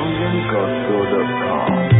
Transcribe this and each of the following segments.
ZambianGospel.com.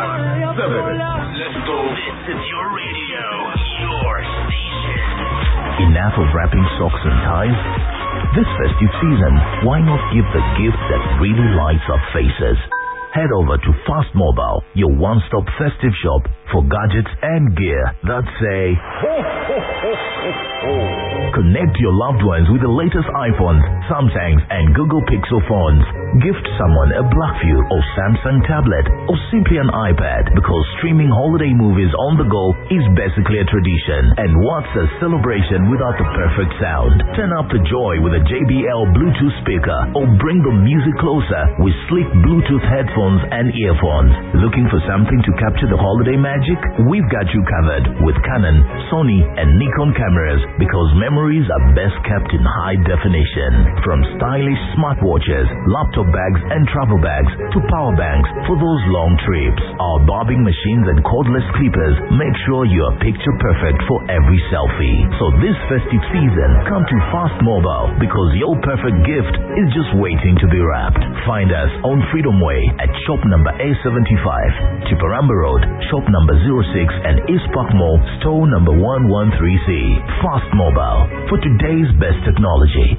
Let's go. This is your radio, your station. Enough of wrapping socks and ties? This festive season, why not give the gift that really lights up faces? Head over to Fast Mobile, your one-stop festive shop for gadgets and gear that say ho, ho, ho, ho, ho. Connect your loved ones with the latest iPhones, Samsungs and Google Pixel phones. Gift someone a Blackview or Samsung tablet or simply an iPad, because streaming holiday movies on the go is basically a tradition. And what's a celebration without the perfect sound? Turn up the joy with a JBL Bluetooth speaker or bring the music closer with sleek Bluetooth headphones and earphones. Looking for something to capture the holiday magic? We've got you covered with Canon, Sony and Nikon cameras, because memories are best kept in high definition. From stylish smartwatches, laptop bags and travel bags to power banks for those long trips, our bobbing machines and cordless clippers make sure you are picture perfect for every selfie. So this festive season, come to Fast Mobile, because your perfect gift is just waiting to be wrapped. Find us on Freedom Way at shop number A75, Chiparamba Road, shop number 06 and East Park Mall, store number 113C. Fast Mobile, for today's best technology.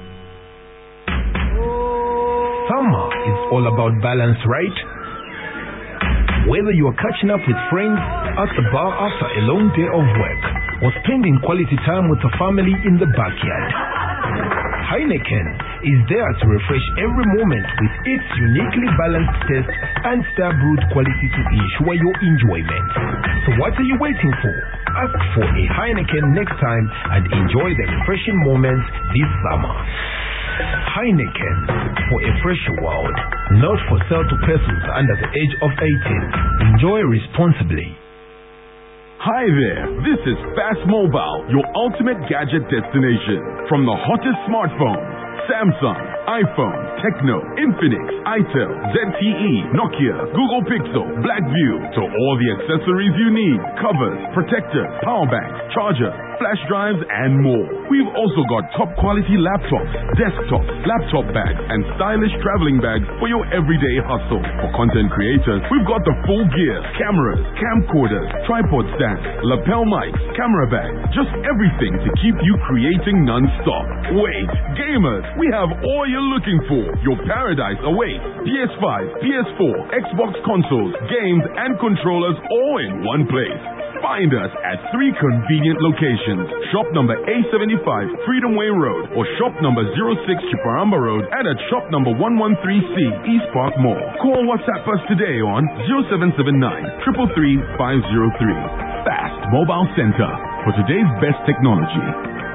Summer is all about balance, right? Whether you are catching up with friends at the bar after a long day of work or spending quality time with the family in the backyard, Heineken is there to refresh every moment with its uniquely balanced taste and star-brewed quality to ensure your enjoyment. So what are you waiting for? Ask for a Heineken next time and enjoy the refreshing moments this summer. Heineken, for a fresher world. Not for sale to persons under the age of 18. Enjoy responsibly. Hi there, this is Fast Mobile, your ultimate gadget destination. From the hottest smartphones, Samsung, iPhone, Tecno, Infinix, Itel, ZTE, Nokia, Google Pixel, Blackview, to all the accessories you need, covers, protectors, power banks, chargers, flash drives, and more. We've also got top quality laptops, desktops, laptop bags, and stylish traveling bags for your everyday hustle. For content creators, we've got the full gear, cameras, camcorders, tripod stands, lapel mics, camera bags, just everything to keep you creating non-stop. Wait, gamers, we have all you're looking for. Your paradise awaits. PS5, PS4, Xbox consoles, games, and controllers all in one place. Find us at 3 convenient locations. Shop number A75, Freedom Way Road, or shop number 06, Chiparamba Road, and at shop number 113C, East Park Mall. Call WhatsApp us today on 0779 333 503. Fast Mobile Center, for today's best technology.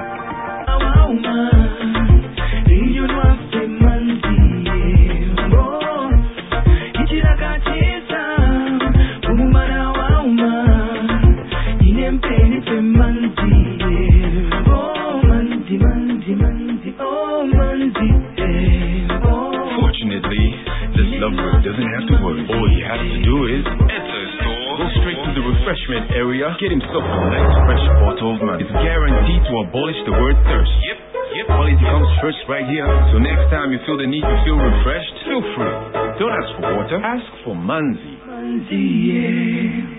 Fortunately, this lover doesn't have to worry. All he has to do is enter a store, go straight to the refreshment area, get himself a nice fresh bottle of Manzi. It's guaranteed to abolish the word thirst. Yep. Quality comes first right here. So next time you feel the need to feel refreshed, feel free. Don't ask for water, ask for Manzi. Manzi, yeah.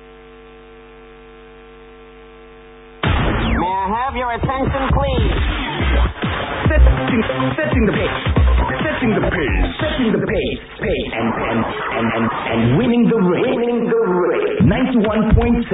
May I have your attention, please? Setting the pace. Setting the pace. Setting the pace. And winning the race. 91.7.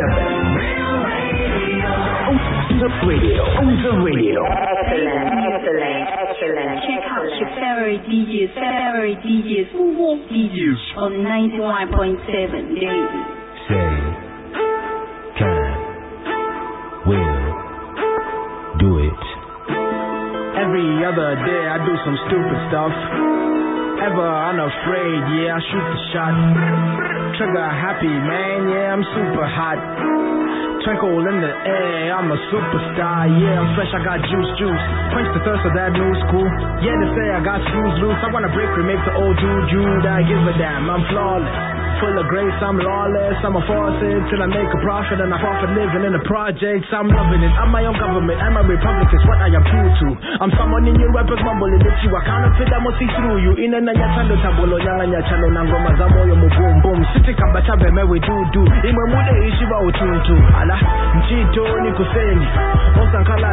On the radio. Excellent. Check out your favorite DJs on 91.7 daily. Say, can, will, do it. Every other day I do some stupid stuff. Ever unafraid, yeah, I shoot the shot. Trigger happy, man, yeah, I'm super hot. Twinkle in the air, I'm a superstar. Yeah, I'm fresh, I got juice. Quench the thirst of that new school. Yeah, they say I got screws loose. I wanna break, remake the old juju. I give a damn, I'm flawless. Full of grace, I'm lawless. I'm a faucet till I make a profit, and I profit living in the projects. I'm loving it. I'm my own government. I'm a Republican. What I am true to. I'm someone in your rappers mumbling that you. I can't fit. I must see through you. In and ya chalo tabolo nyanga nya chalo nangoma za moyo mu boom boom. City kabata be me we do. Imwe mude ishiba utuntu. Ala nchito ni kuseni. Osankala